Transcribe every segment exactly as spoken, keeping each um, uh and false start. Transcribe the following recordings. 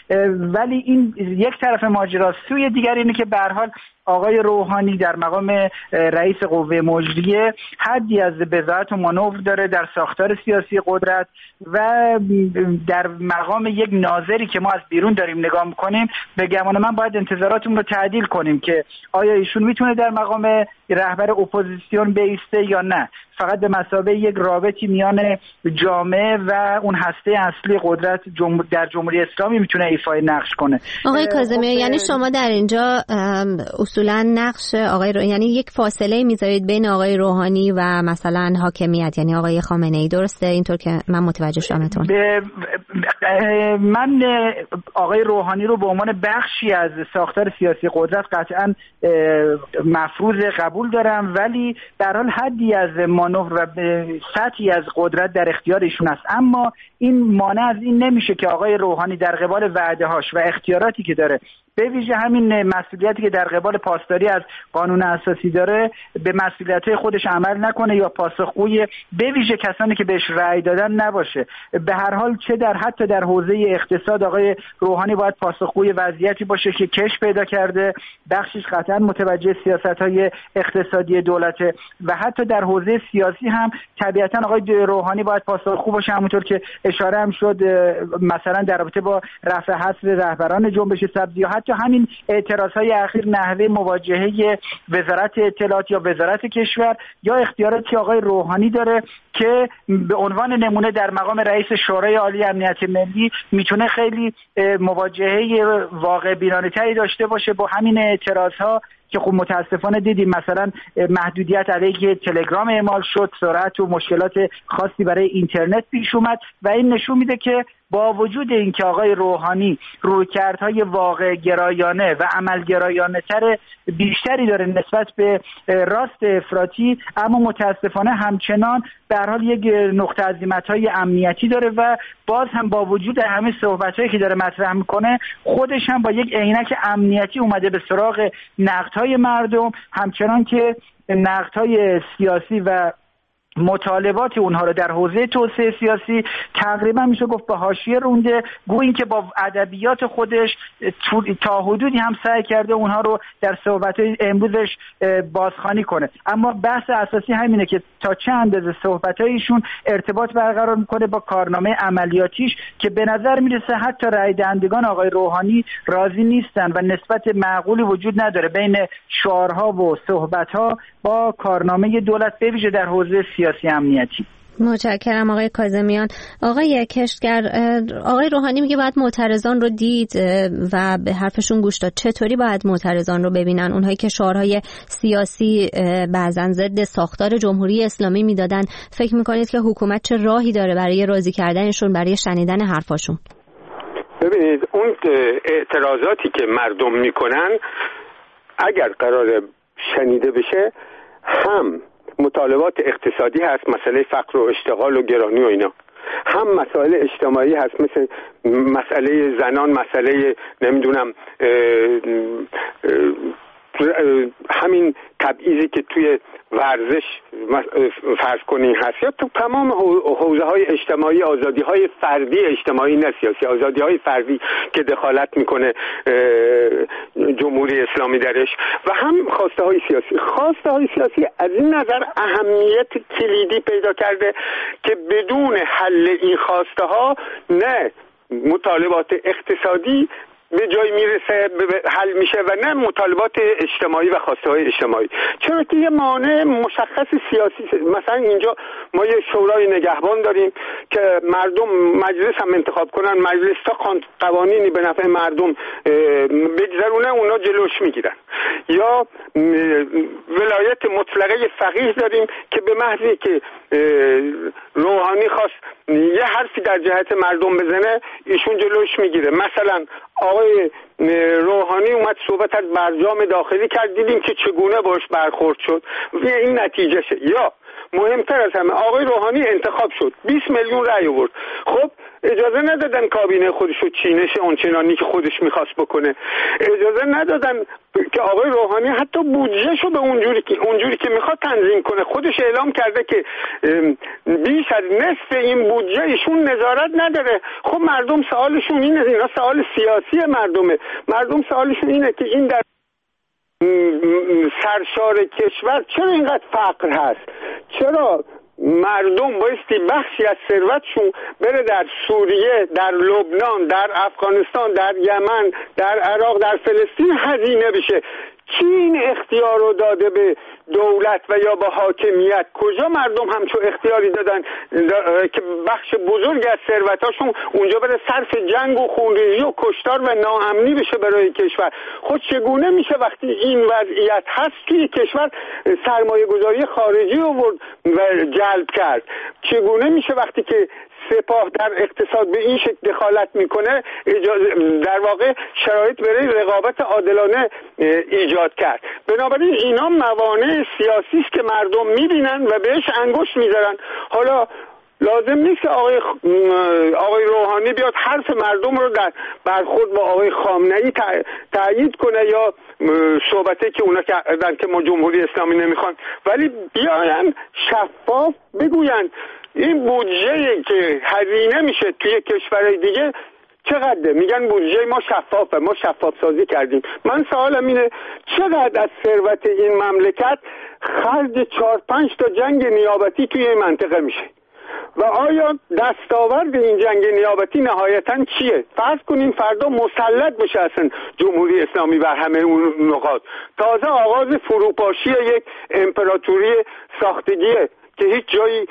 ولی این یک طرف ماجرا. سوی دیگر اینه که به هر حال آقای روحانی در مقام رئیس قوه مجریه حدی از بضاعت و مانور داره در ساختار سیاسی قدرت و در مقام یک ناظری که ما از بیرون داریم نگاه میکنیم، به گمان من باید انتظاراتمون رو تعدیل کنیم که آیا ایشون میتونه در مقام رهبر اپوزیسیون بیسته یا نه. فقط به مثابه یک رابطی میان جامعه و اون هسته اصلی قدرت جمهور در جمهوری اسلامی میتونه ایفای نقش کنه. آقای کاظمی، یعنی شما در اینجا اصولا نقش آقای رو... یعنی یک فاصله میذارید بین آقای روحانی و مثلا حاکمیت، یعنی آقای خامنه ای، درسته؟ اینطور که من متوجه شدمتون. من آقای روحانی رو به عنوان بخشی از ساختار سیاسی قدرت قطعا مفروض قبول دارم، ولی در حال حدی از مانور و سطحی از قدرت در اختیار ایشون است. اما این مانع از این نمیشه که آقای روحانی در قبال وعده‌هاش و اختیاراتی که داره، به ویژه همین مسئولیتی که در قبال پاسداری از قانون اساسی داره، به مسئولیت‌های خودش عمل نکنه یا پاسخگوی به ویژه کسانی که بهش رأی دادن نباشه. به هر حال چه در حتی در حوزه اقتصاد آقای روحانی باید پاسخگوی وضعیتی باشه که کش پیدا کرده، بخشش قطعا متوجه سیاست‌های اقتصادی دولته، و حتی در حوزه سیاسی هم طبیعتاً آقای روحانی باید پاسخگو باشه، همونطور که اشاره هم شد مثلا در رابطه با رفع حصر رهبران جنبش سبزی، حتی همین اعتراضهای اخیر نحوه مواجهه وزارت اطلاعات یا وزارت کشور یا اختیاراتی آقای روحانی داره که به عنوان نمونه در مقام رئیس شورای عالی امنیت ملی میتونه خیلی مواجهه واقع بینانه تری داشته باشه با همین اعتراضها که خب متاسفانه دیدیم مثلا محدودیت علیه تلگرام اعمال شد، سرعت و مشکلات خاصی برای اینترنت پیش اومد و این نشون میده که با وجود اینکه آقای روحانی رویکردهای واقع گرایانه و عمل گرایانه تر بیشتری داره نسبت به راست افراطی، اما متاسفانه همچنان به هر حال یک نقطه عظیمت‌های امنیتی داره و باز هم با وجود همه صحبت‌هایی که داره مطرح میکنه خودش هم با یک عینک امنیتی اومده به سراغ نقدهای مردم، همچنان که نقدهای سیاسی و مطالبات اونها رو در حوزه توسعه سیاسی تقریبا میشه گفت به حاشیه رونده، گویا اینکه با ادبیات خودش تا حدودی هم سعی کرده اونها رو در صحبت‌های امروزش بازخوانی کنه. اما بحث اساسی همینه که تا چه اندازه صحبت‌هایشون ارتباط برقرار میکنه با کارنامه عملیاتیش که به نظر میرسه حتی رای دهندگان آقای روحانی راضی نیستن و نسبت معقولی وجود نداره بین شعارها و صحبت‌ها با کارنامه دولت به ویژه در حوزه سیاسی امنیتی. متشکرم آقای کاظمیان. آقای کشتگر، آقای روحانی میگه باید معترضان رو دید و به حرفشون گوش داد. چطوری باید معترضان رو ببینن؟ اونهایی که شعارهای سیاسی بعضن ضد ساختار جمهوری اسلامی میدادن، فکر میکنید که حکومت چه راهی داره برای راضی کردنشون، برای شنیدن حرفاشون؟ ببینید اون اعتراضاتی که مردم میکنن اگر قرار شنیده بشه، هم مطالبات اقتصادی هست، مسئله فقر و اشتغال و گرانی و اینا، هم مسائل اجتماعی هست مثل مسئله زنان، مسئله نمیدونم همین تبعیضی که توی ورزش فرض کنین هست، یا تو تمام حوزه های اجتماعی، آزادی های فردی اجتماعی نه سیاسی، آزادی های فردی که دخالت میکنه جمهوری اسلامی درش، و هم خواسته های سیاسی. خواسته های سیاسی از این نظر اهمیت کلیدی پیدا کرده که بدون حل این خواسته ها نه مطالبات اقتصادی به جای میرسه حل میشه و نه مطالبات اجتماعی و خواسته های اجتماعی، چرا که یه مانع مشخص سیاسی. مثلا اینجا ما یه شورای نگهبان داریم که مردم مجلس هم انتخاب کنن، مجلس تا قوانینی به نفع مردم بگذرونه اونا جلوش میگیرن. یا ولایت مطلقه فقیه داریم که به محضی که روحانی خواست یه حرفی در جهت مردم بزنه ایشون جلوش میگیره. مثلا آقای روحانی اومد صحبت از برجام داخلی کرد، دیدیم که چگونه باش برخورد شد و این نتیجه شه. یا مهمتر از همه آقای روحانی انتخاب شد، بیست میلیون رأی آورد. خب اجازه ندادن کابینه خودش رو چینش اونچنانی که خودش میخواست بکنه، اجازه ندادن که آقای روحانی حتی بودجهشو به اونجوری که اونجوری که میخواد تنظیم کنه. خودش اعلام کرده که بیش از نصف این بودجه ایشون نظارت نداره. خب مردم سوالشون اینه، اینا سوال سیاسی مردمه، مردم سوالشون اینه که این در سرشار کشور چرا اینقدر فقر هست، چرا مردم بایستی بخشی از ثروتشون بره در سوریه، در لبنان، در افغانستان، در یمن، در عراق، در فلسطین هزینه بشه. کی این اختیار رو داده به دولت و یا به حاکمیت؟ کجا مردم همچو اختیاری دادن که بخش بزرگ از ثروتاشون اونجا بره صرف جنگ و خونریزی و کشتار و ناامنی بشه برای کشور؟ خود چگونه میشه وقتی این وضعیت هست توی کشور سرمایه گذاری خارجی آورد و جلب کرد؟ چگونه میشه وقتی که سپاه در اقتصاد به این شکل دخالت میکنه در واقع شرایط برای رقابت عادلانه ایجاد کرد؟ بنابراین اینا موانع سیاسی است که مردم میبینن و بهش انگشت میذارن. حالا لازم نیست که آقای آقای روحانی بیاد حرف مردم رو در برخورد با آقای خامنه‌ای تایید کنه یا صحبته که اونا کردن که ما جمهوری اسلامی نمیخوان، ولی بیاین شفاف بگوین این بودجه‌ای که هزینه میشه توی کشورهای دیگه چقدره. میگن بودجه ما شفافه، ما شفاف سازی کردیم. من سوالم اینه چقدر از ثروت این مملکت خرج چهار پنج تا جنگ نیابتی توی این منطقه میشه و آیا دستاورد این جنگ نیابتی نهایتاً چیه؟ فرض کنیم فردا مسلط بشه اصلا جمهوری اسلامی بر همه اون نقاط، تازه آغاز فروپاشی یک امپراتوری ساختگیه که هیچ جایی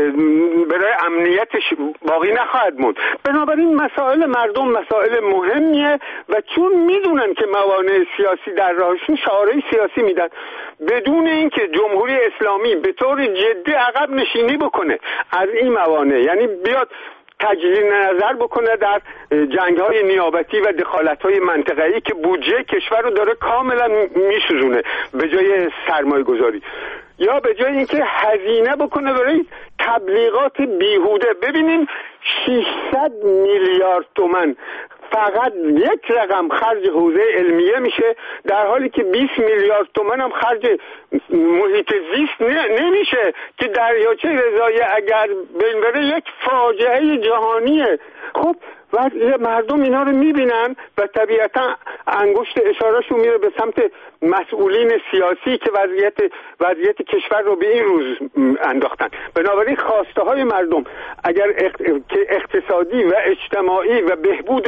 برای امنیتش باقی نخواهد موند. بنابراین مسائل مردم مسائل مهمیه و چون میدونن که موانع سیاسی در راهشون شعارهای سیاسی میدن بدون اینکه جمهوری اسلامی به طور جدی عقب نشینی بکنه از این موانع، یعنی بیاد تجدید نظر بکنه در جنگ‌های نیابتی و دخالت‌های منطقه‌ای که بودجه کشور رو داره کاملا میسوزونه به جای سرمایه گذاری، یا به جای اینکه هزینه بکنه برای تبلیغات بیهوده. ببینیم ششصد میلیارد تومان فقط یک رقم خرج حوزه علمیه میشه، در حالی که بیست میلیارد تومان هم خرج محیط زیست نمیشه که دریاچه رضایی اگر بین بره یک فاجعه جهانیه. خب و مردم اینا رو میبینن و طبیعتا انگشت اشارهشون میره به سمت مسئولین سیاسی که وضعیت وضعیت کشور رو به این روز انداختن. بنابراین خواسته های مردم اگر اقتصادی و اجتماعی و بهبود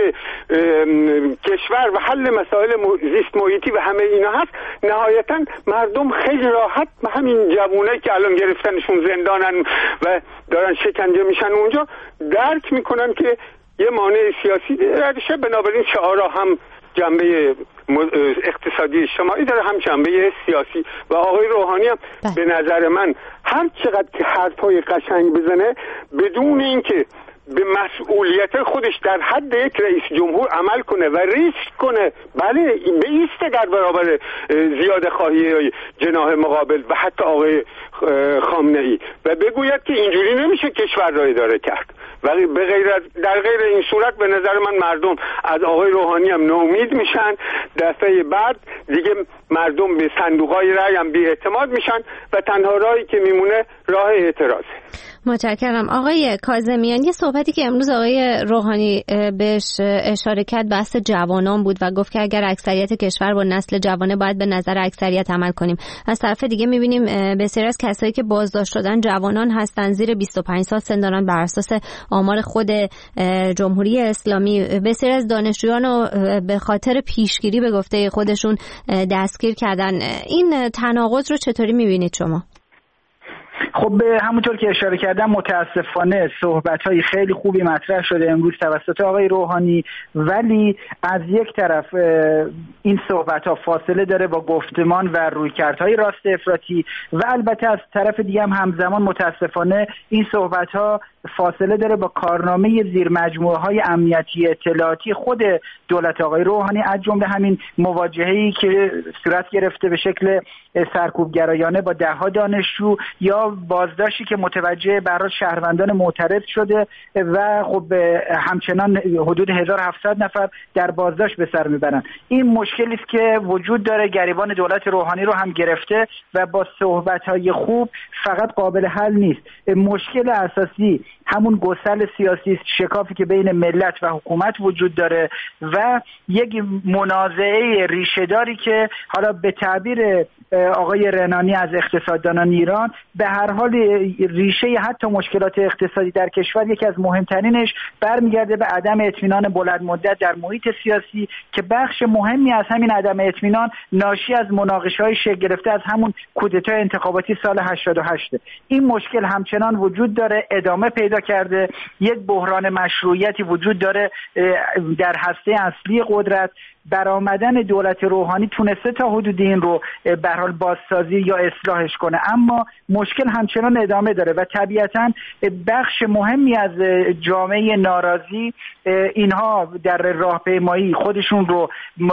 کشور و حل مسائل زیست محیطی و همه اینا هست، نهایتا مردم خیلی راحت همین جوونایی که الان گرفتنشون زندانن و دارن شکنجه میشن اونجا درک میکنن که یه مانع سیاسی درشه. بنابراین شعارها هم جنبه اقتصادی اجتماعی داره هم جنبه سیاسی و آقای روحانی هم ده. به نظر من هر چقدر که حرفای قشنگ بزنه بدون اینکه به مسئولیت خودش در حد یک رئیس جمهور عمل کنه و ریسک کنه، بله بیسته در برابر زیاده خواهی جناح مقابل و حتی آقای خامنه‌ای و بگوید که اینجوری نمیشه کشور را اداره کرد. ولی به غیر در غیر این صورت به نظر من مردم از آقای روحانی هم ناامید میشن. دفعه بعد دیگه مردم به صندوق‌های رأی هم بی‌اعتماد میشن و تنها راهی که میمونه راه اعتراضه. متشکرم. آقای کاظمیان، یه صحبتی که امروز آقای روحانی بهش اشاره کرد بحث جوانان بود و گفت که اگر اکثریت کشور با نسل جوانه باید به نظر اکثریت عمل کنیم. از طرف دیگه می‌بینیم بسیاری از کسایی که بازداشت شدن جوانان هستن، زیر بیست و پنج سال سن دارن بر اساس آمار خود جمهوری اسلامی. بسیاری از دانشجویان رو به خاطر پیشگیری به گفته خودشون دستگیر کردن. این تناقض رو چطوری می‌بینید شما؟ خب همونطور که اشاره کردم متاسفانه صحبت‌های خیلی خوبی مطرح شده امروز توسط آقای روحانی، ولی از یک طرف این صحبت‌ها فاصله داره با گفتمان و رویکردهای راست افراطی و البته از طرف دیگه هم همزمان متاسفانه این صحبت‌ها فاصله داره با کارنامه زیر مجموعه های امنیتی اطلاعاتی خود دولت آقای روحانی، از جمله همین مواجهه‌ای که صورت گرفته به شکل سرکوبگرایانه با ده ها دانشجو یا بازداشتی که متوجه برای شهروندان معترض شده و خب همچنان حدود هزار و هفتصد نفر در بازداشت به سر میبرن. این مشکلی است که وجود داره، گریبان دولت روحانی رو هم گرفته و با صحبت‌های خوب فقط قابل حل نیست. مشکل اساسی همون گسل سیاسی است، شکافی که بین ملت و حکومت وجود داره و یک منازعه ریشه‌داری که حالا به تعبیر آقای رنانی از اقتصاددانان ایران به هر حال ریشه حتی مشکلات اقتصادی در کشور یکی از مهمترینش برمیگرده به عدم اطمینان بلند مدت در محیط سیاسی که بخش مهمی از همین عدم اطمینان ناشی از مناقشه‌های شکل گرفته از همون کودتای انتخاباتی سال هشتاد و هشت. این مشکل همچنان وجود داره، ادامه پیدا کرده، یک بحران مشروعیتی وجود داره در هسته اصلی قدرت. برآمدن دولت روحانی تونسته تا حدودی این رو به هر حال بازسازی یا اصلاحش کنه، اما مشکل همچنان ادامه داره و طبیعتاً بخش مهمی از جامعه ناراضی اینها در راهپیمایی خودشون رو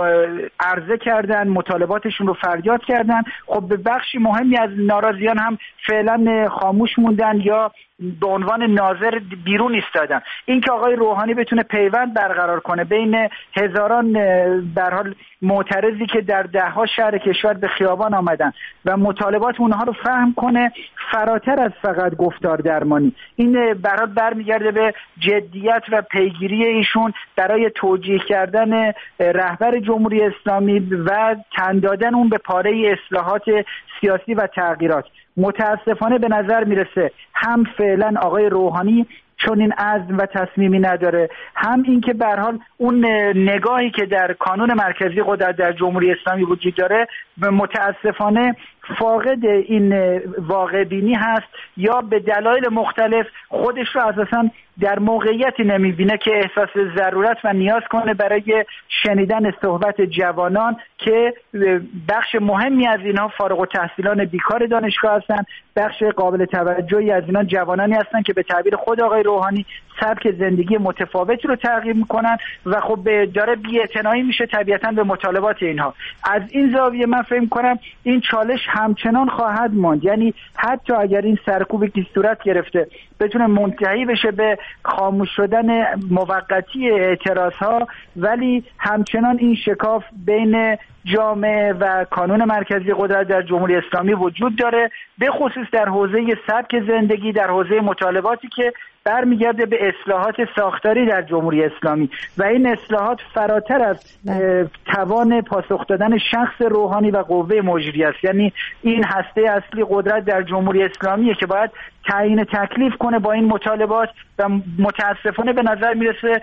عرضه کردن، مطالباتشون رو فریاد کردن. خب به بخش مهمی از ناراضیان هم فعلا خاموش موندن یا به عنوان ناظر بیرون ایستادن. این که آقای روحانی بتونه پیوند برقرار کنه بین هزاران به هر حال معترضی که در ده ها شهر کشور به خیابان آمدن و مطالبات اونها رو فهم کنه، فراتر از فقط گفتار درمانی، این برات برمیگرده به جدیت و پیگیری ایشون برای توجیه کردن رهبر جمهوری اسلامی و تن دادن اون به پاره اصلاحات سیاسی و تغییرات. متاسفانه به نظر میرسه هم فعلا آقای روحانی چون این عزم و تصمیمی نداره، هم این که به هر حال اون نگاهی که در کانون مرکزی قدرت در جمهوری اسلامی وجود داره متاسفانه فاقد این واقع بینی هست یا به دلایل مختلف خودش رو اساساً در موقعیتی نمیبینه که احساس ضرورت و نیاز کنه برای شنیدن صحبت جوانان که بخش مهمی از اینها فارغ التحصیلان بیکار دانشگاه هستن. بخش قابل توجهی از اینا جوانانی هستن که به تعبیر خود آقای روحانی سبک زندگی متفاوتی رو تغییر میکنن و خب داره بی‌اعتنایی میشه طبیعتاً به مطالبات اینها. از این زاویه من فکر می‌کنم این چالش همچنان خواهد ماند، یعنی حتی اگر این سرکوبی که صورت گرفته بتونه منتهی بشه به خاموش شدن موقتی اعتراضها، ولی همچنان این شکاف بین جامعه و کانون مرکزی قدرت در جمهوری اسلامی وجود داره، به خصوص در حوزه سبک زندگی، در حوزه مطالباتی که برمیگرده به اصلاحات ساختاری در جمهوری اسلامی و این اصلاحات فراتر از توان پاسخ دادن شخص روحانی و قوه مجریه است. یعنی این هسته اصلی قدرت در جمهوری اسلامیه که باید تعیین تکلیف کنه با این مطالبات و متاسفانه به نظر میرسه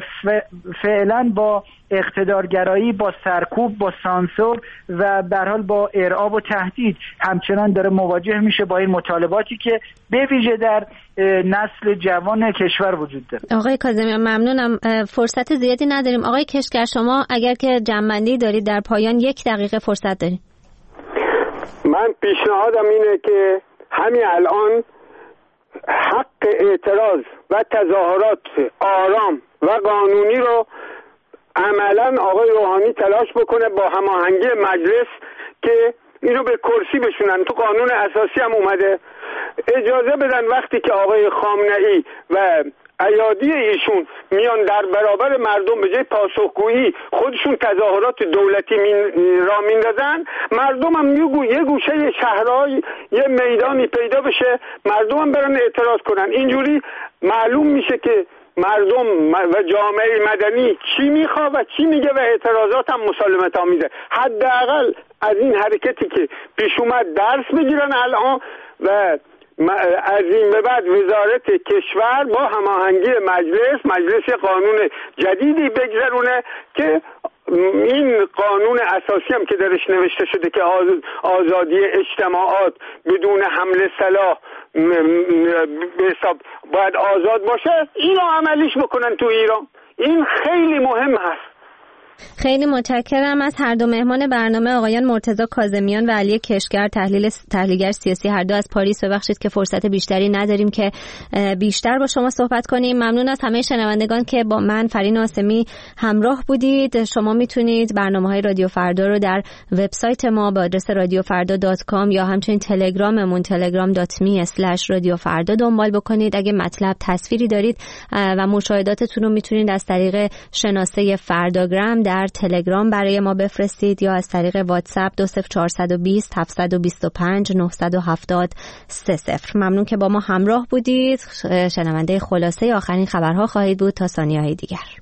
فعلا با اقتدارگرایی، با سرکوب، با سانسور و به هر حال با ارعاب و تهدید همچنان داره مواجه میشه با این مطالباتی که به ویژه در نسل جوان کشور وجود داره. آقای کاظمیان ممنونم، فرصت زیادی نداریم. آقای کشگر شما اگر که جمع‌بندی دارید در پایان یک دقیقه فرصت دارید. من پیشنهادم اینه که همین الان حق اعتراض و تظاهرات آرام و قانونی رو عملا آقای روحانی تلاش بکنه با هماهنگی مجلس که اینو به کرسی بشونن. تو قانون اساسی هم اومده. اجازه بدن وقتی که آقای خامنه‌ای و ایادی ایشون میان در برابر مردم به جای پاسخگویی خودشون تظاهرات دولتی را میندازن، مردم هم یه گوشه شهرهای یه میدانی پیدا بشه، مردم هم برن اعتراض کنن. اینجوری معلوم میشه که مردم و جامعه مدنی چی میخواد و چی میگه و اعتراضات هم مسالمت آمیزه. حداقل از این حرکتی که پیش اومد درس بگیرن الان و از این به بعد وزارت کشور با هماهنگی مجلس مجلس قانون جدیدی بگذرونه که این قانون اساسی هم که درش نوشته شده که آزادی اجتماعات بدون حمل سلاح به حساب باید آزاد باشه، اینو عملیش بکنن تو ایران. این خیلی مهم هست. خیلی متشکرم از هر دو مهمان برنامه، آقایان مرتضی کاظمیان و علی کشگر، تحلیل تحلیلگر سیاسی هر دو از پاریس. ببخشید که فرصت بیشتری نداریم که بیشتر با شما صحبت کنیم. ممنون از همه شنوندگان که با من فرین آسمی همراه بودید. شما میتونید برنامه‌های رادیو فردا رو در وبسایت ما با آدرس رادیو فردا دات کام یا همچنین تلگراممون تلگرام دات می اسلش رادیو فردا دنبال بکنید. اگه مطلب تصویری دارید و مشاهداتتون رو میتونید از طریق شناسه فرداگرام در تلگرام برای ما بفرستید یا از طریق واتساپ دو صفر چهار دو صفر هفت دو پنج نه هفت صفر سه صفر. ممنون که با ما همراه بودید. شنونده خلاصه آخرین خبرها خواهید بود تا ثانیه‌های دیگر.